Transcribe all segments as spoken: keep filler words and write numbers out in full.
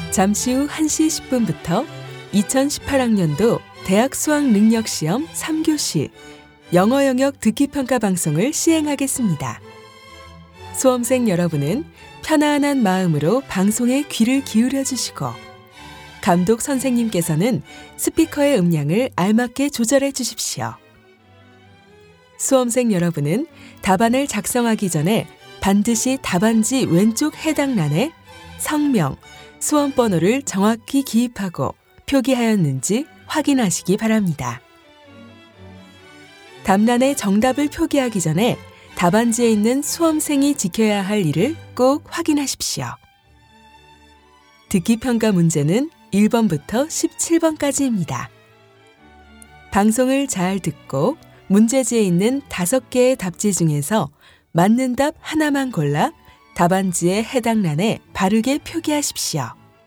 잠시 후 한 시 십 분부터 이천십팔 학년도 대학 수학 능력 시험 삼 교시 영어 영역 듣기 평가 방송을 시행하겠습니다. 수험생 여러분은 편안한 마음으로 방송에 귀를 기울여 주시고 감독 선생님께서는 스피커의 음량을 알맞게 조절해 주십시오. 수험생 여러분은 답안을 작성하기 전에 반드시 답안지 왼쪽 해당란에 성명, 수험번호를 정확히 기입하고 표기하였는지 확인하시기 바랍니다. 답란에 정답을 표기하기 전에 답안지에 있는 수험생이 지켜야 할 일을 꼭 확인하십시오. 듣기평가 문제는 일 번부터 십칠 번까지입니다. 방송을 잘 듣고 문제지에 있는 다섯 개의 답지 중에서 맞는 답 하나만 골라 답안지의 해당 란에 바르게 표기하십시오.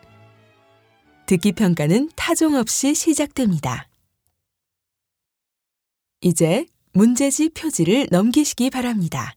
듣기평가는 타종 없이 시작됩니다. 이제 문제지 표지를 넘기시기 바랍니다.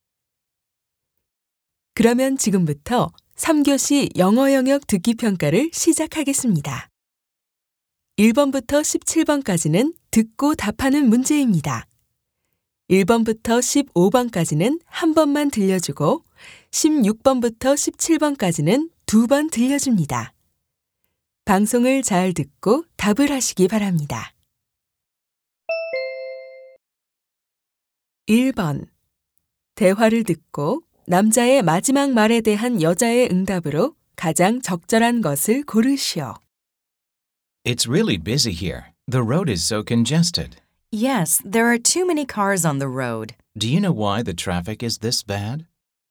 그러면 지금부터 삼 교시 영어 영역 듣기평가를 시작하겠습니다. 일 번부터 십칠 번까지는 듣고 답하는 문제입니다. 일 번부터 십오 번까지는 한 번만 들려주고 십육 번부터 십칠 번까지는 두 번 들려줍니다. 방송을 잘 듣고 답을 하시기 바랍니다. 일 번. 대화를 듣고 남자의 마지막 말에 대한 여자의 응답으로 가장 적절한 것을 고르시오. It's really busy here. The road is so congested. Yes, there are too many cars on the road. Do you know why the traffic is this bad?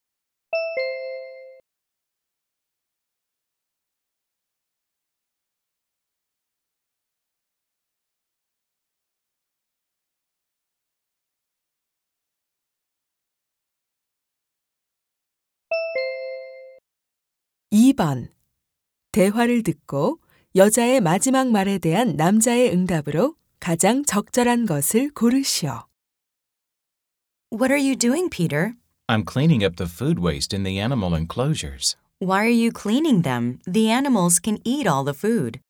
이 번. 대화를 듣고 여자의 마지막 말에 대한 남자의 응답으로 가장 적절한 것을 고르시오. What are you doing, Peter? I'm cleaning up the food waste in the animal enclosures. Why are you cleaning them? The animals can eat all the food.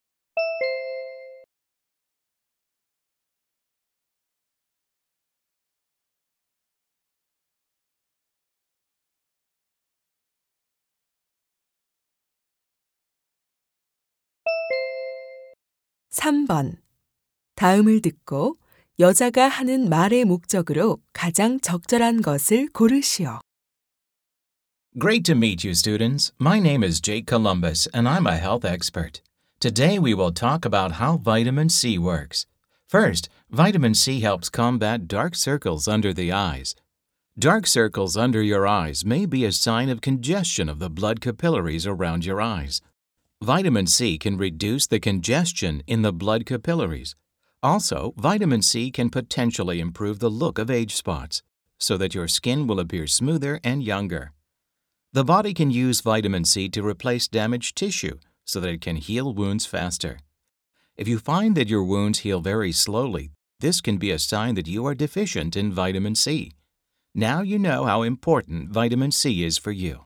삼 번. 다음을 듣고 여자가 하는 말의 목적으로 가장 적절한 것을 고르시오. Great to meet you, students. My name is Jake Columbus, and I'm a health expert. Today we will talk about how vitamin C works. First, vitamin C helps combat dark circles under the eyes. Dark circles under your eyes may be a sign of congestion of the blood capillaries around your eyes. Vitamin C can reduce the congestion in the blood capillaries. Also, vitamin C can potentially improve the look of age spots, so that your skin will appear smoother and younger. The body can use vitamin C to replace damaged tissue so that it can heal wounds faster. If you find that your wounds heal very slowly, this can be a sign that you are deficient in vitamin C. Now you know how important vitamin C is for you.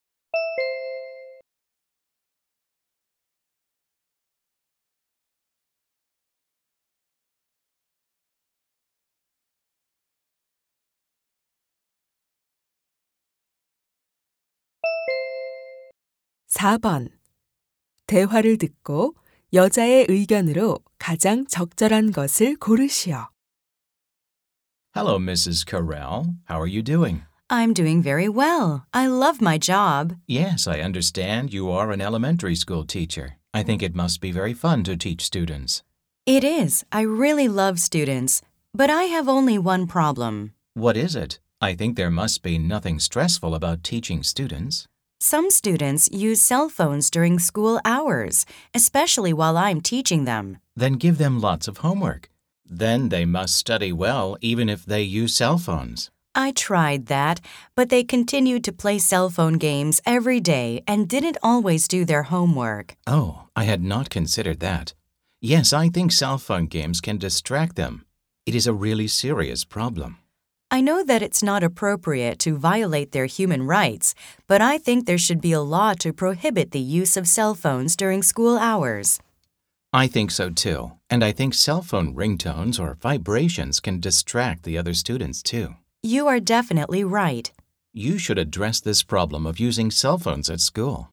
사 번. 대화를 듣고 여자의 의견으로 가장 적절한 것을 고르시오. Hello, Missus Carell. How are you doing? I'm doing very well. I love my job. Yes, I understand you are an elementary school teacher. I think it must be very fun to teach students. It is. I really love students. But I have only one problem. What is it? I think there must be nothing stressful about teaching students. Some students use cell phones during school hours, especially while I'm teaching them. Then give them lots of homework. Then they must study well even if they use cell phones. I tried that, but they continued to play cell phone games every day and didn't always do their homework. Oh, I had not considered that. Yes, I think cell phone games can distract them. It is a really serious problem. I know that it's not appropriate to violate their human rights, but I think there should be a law to prohibit the use of cell phones during school hours. I think so too, and I think cell phone ringtones or vibrations can distract the other students too. You are definitely right. You should address this problem of using cell phones at school.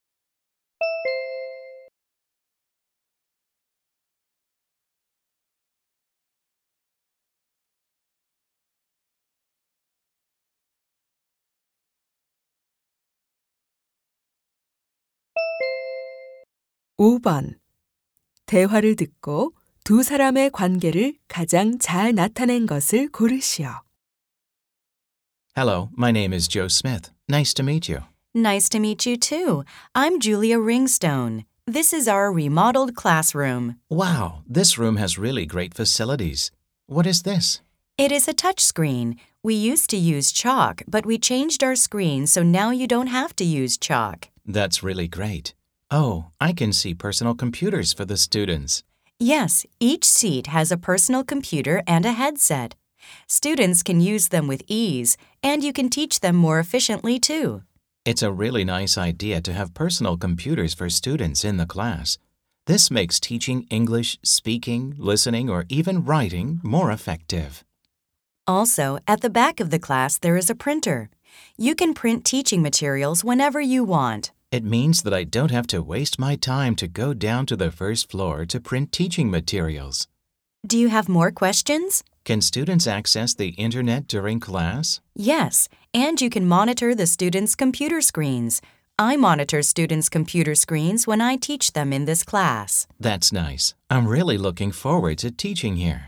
오 번. 대화를 듣고 두 사람의 관계를 가장 잘 나타낸 것을 고르시오. Hello, my name is Joe Smith. Nice to meet you. Nice to meet you too. I'm Julia Ringstone. This is our remodeled classroom. Wow, this room has really great facilities. What is this? It is a touchscreen. We used to use chalk, but we changed our screen so now you don't have to use chalk. That's really great. Oh, I can see personal computers for the students. Yes, each seat has a personal computer and a headset. Students can use them with ease, and you can teach them more efficiently too. It's a really nice idea to have personal computers for students in the class. This makes teaching English, speaking, listening, or even writing more effective. Also, at the back of the class there is a printer. You can print teaching materials whenever you want. It means that I don't have to waste my time to go down to the first floor to print teaching materials. Do you have more questions? Can students access the internet during class? Yes, and you can monitor the students' computer screens. I monitor students' computer screens when I teach them in this class. That's nice. I'm really looking forward to teaching here.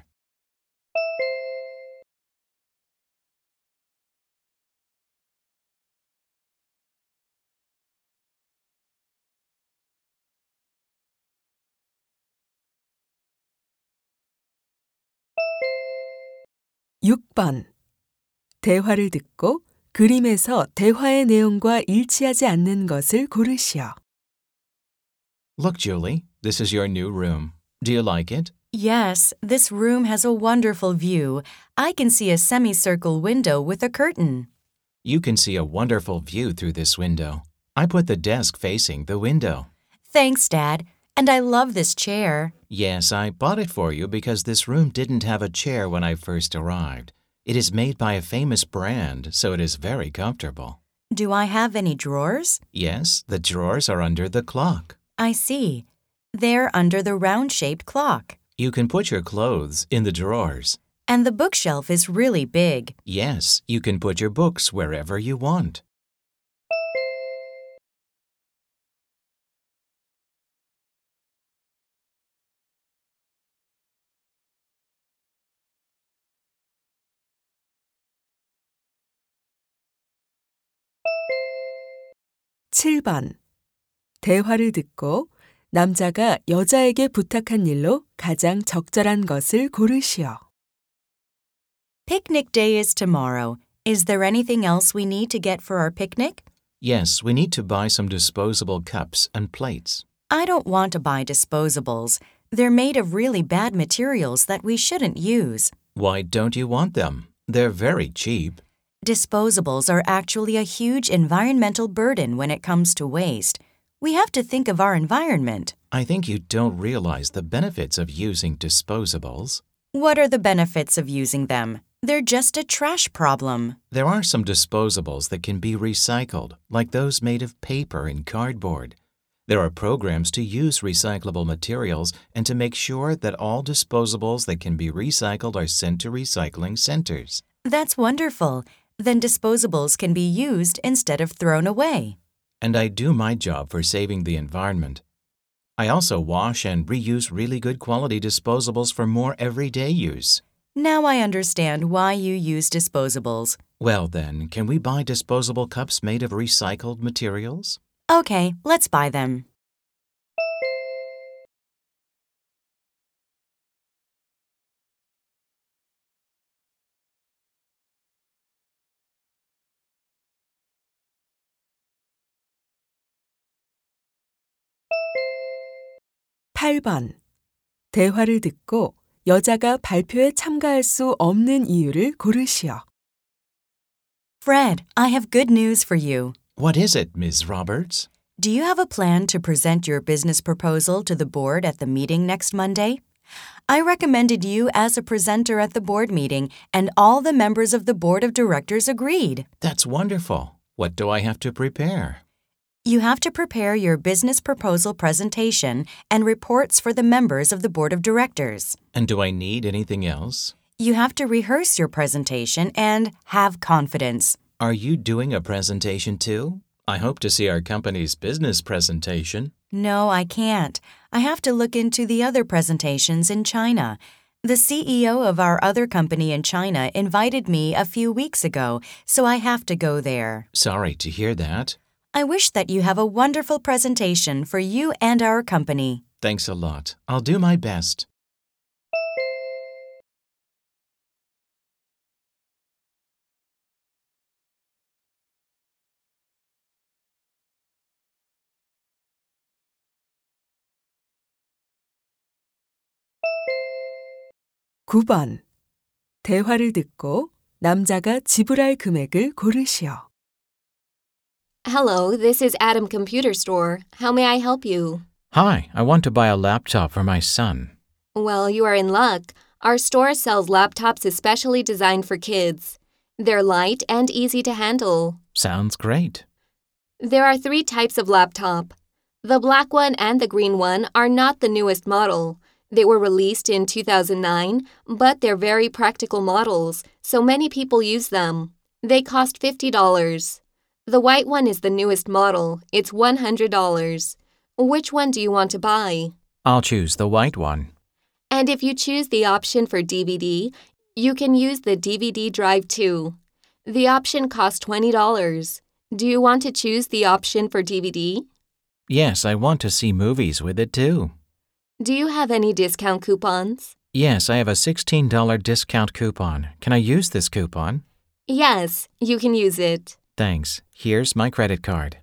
육 번. 대화를 듣고 그림에서 대화의 내용과 일치하지 않는 것을 고르시오. Look, Julie, this is your new room. Do you like it? Yes, this room has a wonderful view. I can see a semicircle window with a curtain. You can see a wonderful view through this window. I put the desk facing the window. Thanks, Dad. And I love this chair. Yes, I bought it for you because this room didn't have a chair when I first arrived. It is made by a famous brand, so it is very comfortable. Do I have any drawers? Yes, the drawers are under the clock. I see. They're under the round-shaped clock. You can put your clothes in the drawers. And the bookshelf is really big. Yes, you can put your books wherever you want. 칠 번. 대화를 듣고 남자가 여자에게 부탁한 일로 가장 적절한 것을 고르시오. Picnic day is tomorrow. Is there anything else we need to get for our picnic? Yes, we need to buy some disposable cups and plates. I don't want to buy disposables. They're made of really bad materials that we shouldn't use. Why don't you want them? They're very cheap. Disposables are actually a huge environmental burden when it comes to waste. We have to think of our environment. I think you don't realize the benefits of using disposables. What are the benefits of using them? They're just a trash problem. There are some disposables that can be recycled, like those made of paper and cardboard. There are programs to use recyclable materials and to make sure that all disposables that can be recycled are sent to recycling centers. That's wonderful. Then disposables can be used instead of thrown away. And I do my job for saving the environment. I also wash and reuse really good quality disposables for more everyday use. Now I understand why you use disposables. Well then, can we buy disposable cups made of recycled materials? Okay, let's buy them. 팔 번. 대화를 듣고 여자가 발표에 참가할 수 없는 이유를 고르시오. Fred, I have good news for you. What is it, Miz Roberts? Do you have a plan to present your business proposal to the board at the meeting next Monday? I recommended you as a presenter at the board meeting, and all the members of the board of directors agreed. That's wonderful. What do I have to prepare? You have to prepare your business proposal presentation and reports for the members of the board of directors. And do I need anything else? You have to rehearse your presentation and have confidence. Are you doing a presentation too? I hope to see our company's business presentation. No, I can't. I have to look into the other presentations in China. The C E O of our other company in China invited me a few weeks ago, so I have to go there. Sorry to hear that. I wish that you have a wonderful presentation for you and our company. Thanks a lot. I'll do my best. 구 번. 대화를 듣고 남자가 지불할 금액을 고르시오. Hello, this is Adam Computer Store. How may I help you? Hi, I want to buy a laptop for my son. Well, you are in luck. Our store sells laptops especially designed for kids. They're light and easy to handle. Sounds great. There are three types of laptop. The black one and the green one are not the newest model. They were released in two thousand nine, but they're very practical models, so many people use them. They cost fifty dollars. The white one is the newest model. It's one hundred dollars. Which one do you want to buy? I'll choose the white one. And if you choose the option for D V D, you can use the D V D drive too. The option costs twenty dollars. Do you want to choose the option for D V D? Yes, I want to see movies with it too. Do you have any discount coupons? Yes, I have a sixteen dollars discount coupon. Can I use this coupon? Yes, you can use it. Thanks. Here's my credit card.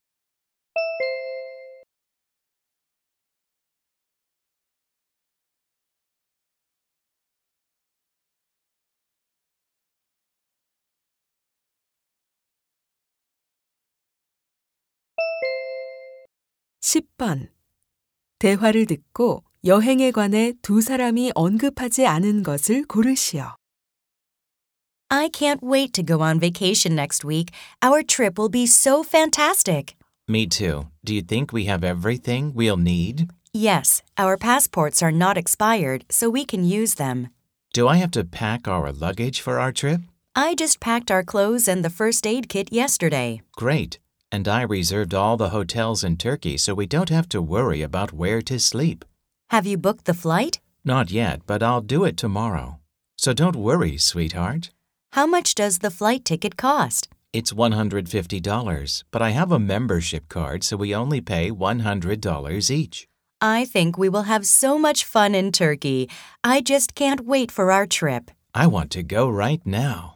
십 번. 대화를 듣고 여행에 관해 두 사람이 언급하지 않은 것을 고르시오. I can't wait to go on vacation next week. Our trip will be so fantastic. Me too. Do you think we have everything we'll need? Yes, our passports are not expired, so we can use them. Do I have to pack our luggage for our trip? I just packed our clothes and the first aid kit yesterday. Great. And I reserved all the hotels in Turkey so we don't have to worry about where to sleep. Have you booked the flight? Not yet, but I'll do it tomorrow. So don't worry, sweetheart. How much does the flight ticket cost? It's one hundred fifty dollars, but I have a membership card so we only pay one hundred dollars each. I think we will have so much fun in Turkey. I just can't wait for our trip. I want to go right now.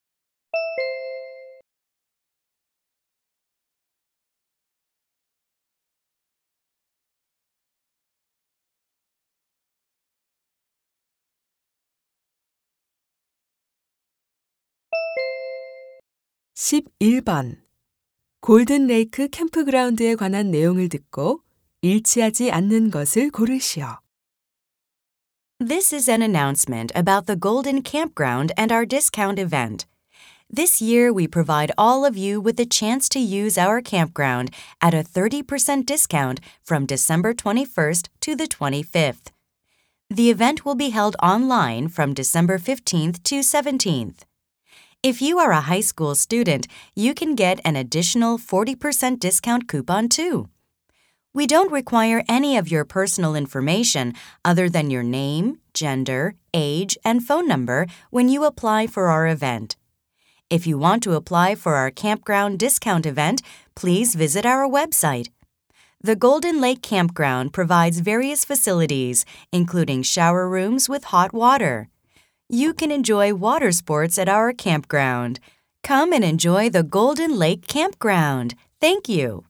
십일 번. 골든 레이크 캠프그라운드에 관한 내용을 듣고 일치하지 않는 것을 고르시오. This is an announcement about the Golden Campground and our discount event. This year, we provide all of you with the chance to use our campground at a thirty percent discount from December twenty-first to the twenty-fifth. The event will be held online from December fifteenth to seventeenth. If you are a high school student, you can get an additional forty percent discount coupon too. We don't require any of your personal information other than your name, gender, age, and phone number when you apply for our event. If you want to apply for our campground discount event, please visit our website. The Golden Lake Campground provides various facilities, including shower rooms with hot water. You can enjoy water sports at our campground. Come and enjoy the Golden Lake Campground. Thank you.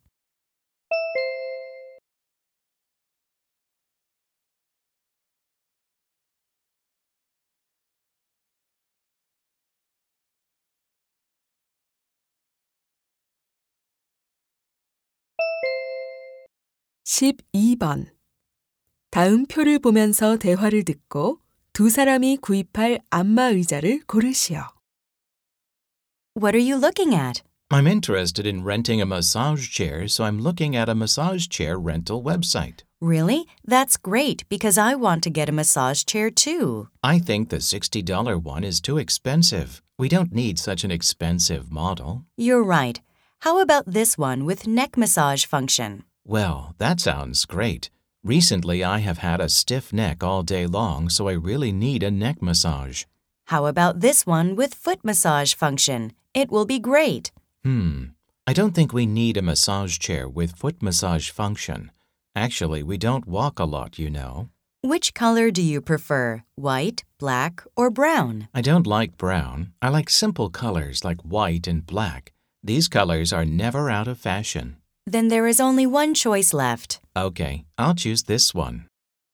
십이 번. 다음 표를 보면서 대화를 듣고 두 사람이 구입할 안마 의자를 고르시오. What are you looking at? I'm interested in renting a massage chair, so I'm looking at a massage chair rental website. Really? That's great because I want to get a massage chair too. I think the sixty dollars one is too expensive. We don't need such an expensive model. You're right. How about this one with neck massage function? Well, that sounds great. Recently, I have had a stiff neck all day long, so I really need a neck massage. How about this one with foot massage function? It will be great. Hmm. I don't think we need a massage chair with foot massage function. Actually, we don't walk a lot, you know. Which color do you prefer, white, black, or brown? I don't like brown. I like simple colors like white and black. These colors are never out of fashion. Then there is only one choice left. Okay, I'll choose this one.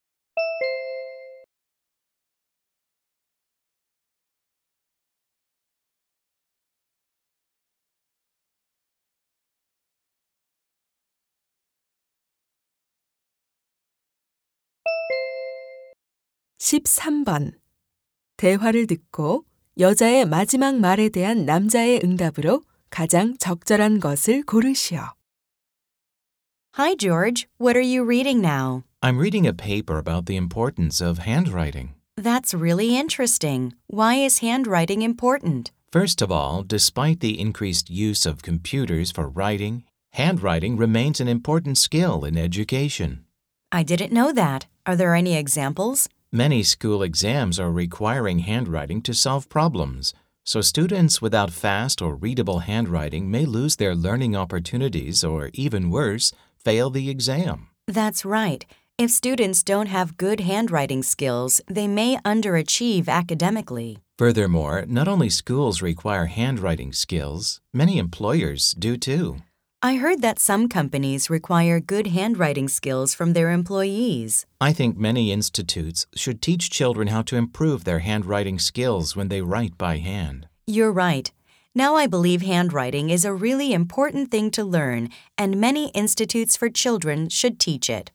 십삼 번. 대화를 듣고 여자의 마지막 말에 대한 남자의 응답으로 가장 적절한 것을 고르시오. Hi, George. What are you reading now? I'm reading a paper about the importance of handwriting. That's really interesting. Why is handwriting important? First of all, despite the increased use of computers for writing, handwriting remains an important skill in education. I didn't know that. Are there any examples? Many school exams are requiring handwriting to solve problems, so students without fast or readable handwriting may lose their learning opportunities or, even worse, fail the exam. That's right. If students don't have good handwriting skills, they may underachieve academically. Furthermore, not only schools require handwriting skills, many employers do too. I heard that some companies require good handwriting skills from their employees. I think many institutes should teach children how to improve their handwriting skills when they write by hand. You're right. Now I believe handwriting is a really important thing to learn, and many institutes for children should teach it.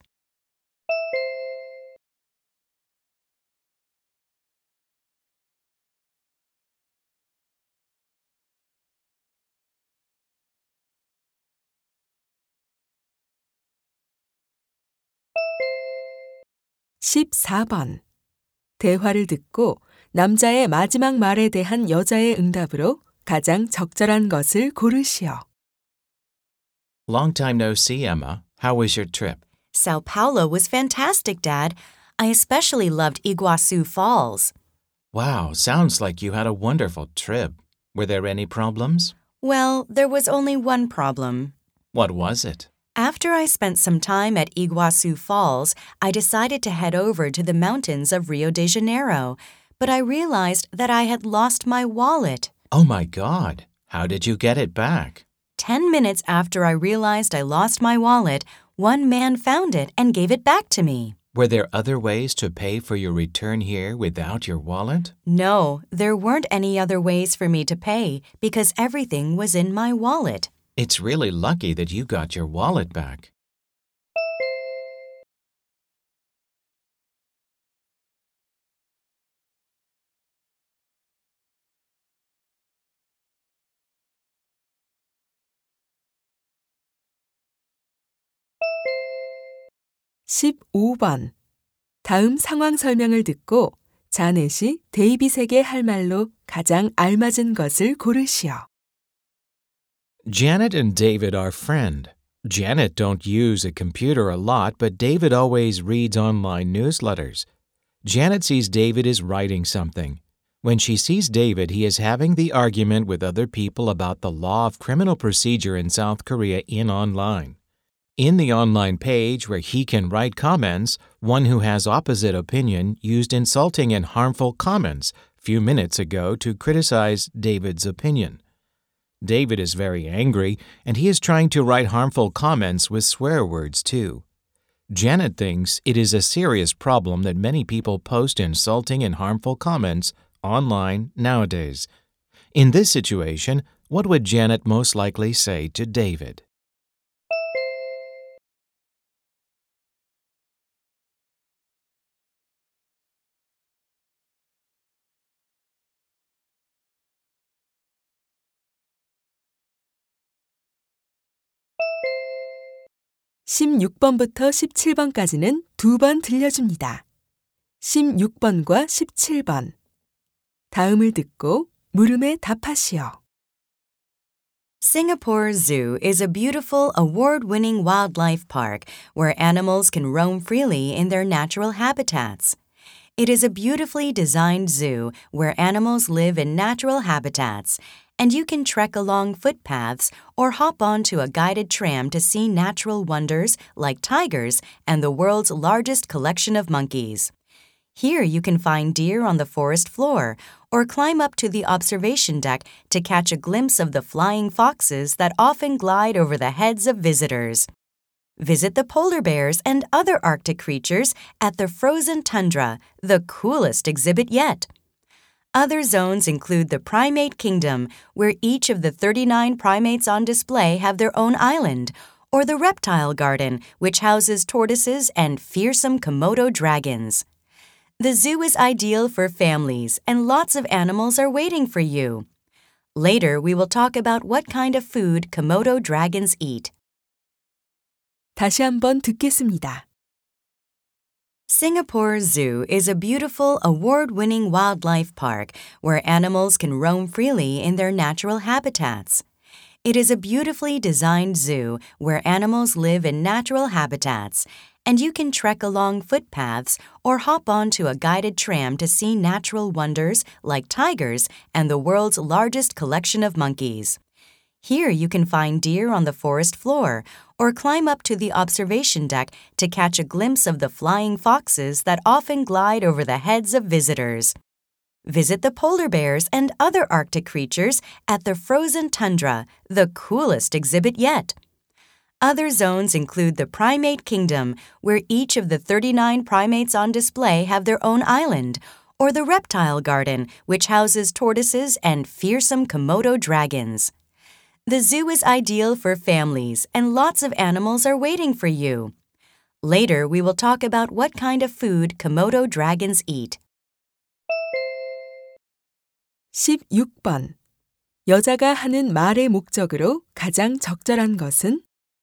십사 번. 대화를 듣고 남자의 마지막 말에 대한 여자의 응답으로 가장 적절한 것을 고르시오. Long time no see, Emma. How was your trip? Sao Paulo was fantastic, Dad. I especially loved Iguazu Falls. Wow, sounds like you had a wonderful trip. Were there any problems? Well, there was only one problem. What was it? After I spent some time at Iguazu Falls, I decided to head over to the mountains of Rio de Janeiro, but I realized that I had lost my wallet. Oh my God. How did you get it back? Ten minutes after I realized I lost my wallet, one man found it and gave it back to me. Were there other ways to pay for your return here without your wallet? No, there weren't any other ways for me to pay because everything was in my wallet. It's really lucky that you got your wallet back. 십오 번. 다음 상황 설명을 듣고 자넷이 데이빗에게 할 말로 가장 알맞은 것을 고르시오. Janet and David are friend. Janet don't use a computer a lot, but David always reads online newsletters. Janet sees David is writing something. When she sees David, he is having the argument with other people about the law of criminal procedure in South Korea in online. In the online page where he can write comments, one who has opposite opinion used insulting and harmful comments few minutes ago to criticize David's opinion. David is very angry, and he is trying to write harmful comments with swear words too. Janet thinks it is a serious problem that many people post insulting and harmful comments online nowadays. In this situation, what would Janet most likely say to David? 십육 번부터 십칠 번까지는 두 번 들려줍니다. 십육 번과 십칠 번. 다음을 듣고 물음에 답하시오. Singapore Zoo is a beautiful, award-winning wildlife park where animals can roam freely in their natural habitats. It is a beautifully designed zoo where animals live in natural habitats, and you can trek along footpaths or hop onto a guided tram to see natural wonders like tigers and the world's largest collection of monkeys. Here you can find deer on the forest floor or climb up to the observation deck to catch a glimpse of the flying foxes that often glide over the heads of visitors. Visit the polar bears and other Arctic creatures at the frozen tundra, the coolest exhibit yet. Other zones include the Primate Kingdom, where each of the thirty-nine primates on display have their own island, or the Reptile Garden, which houses tortoises and fearsome Komodo dragons. The zoo is ideal for families, and lots of animals are waiting for you. Later, we will talk about what kind of food Komodo dragons eat. 다시 한번 듣겠습니다. Singapore Zoo is a beautiful, award-winning wildlife park where animals can roam freely in their natural habitats. It is a beautifully designed zoo where animals live in natural habitats, and you can trek along footpaths or hop onto a guided tram to see natural wonders like tigers and the world's largest collection of monkeys. Here you can find deer on the forest floor or climb up to the observation deck to catch a glimpse of the flying foxes that often glide over the heads of visitors. Visit the polar bears and other Arctic creatures at the frozen tundra, the coolest exhibit yet. Other zones include the Primate Kingdom, where each of the thirty-nine primates on display have their own island, or the Reptile Garden, which houses tortoises and fearsome Komodo dragons. The zoo is ideal for families, and lots of animals are waiting for you. Later, we will talk about what kind of food Komodo dragons eat. 십육 번. 여자가 하는 말의 목적으로 가장 적절한 것은?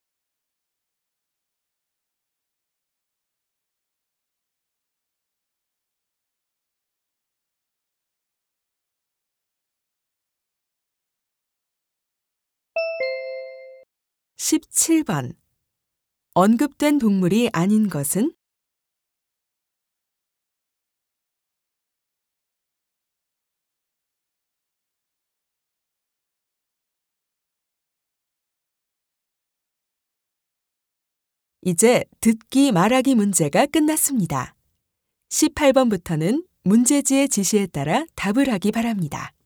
십칠 번. 언급된 동물이 아닌 것은? 이제 듣기 말하기 문제가 끝났습니다. 십팔 번부터는 문제지의 지시에 따라 답을 하기 바랍니다.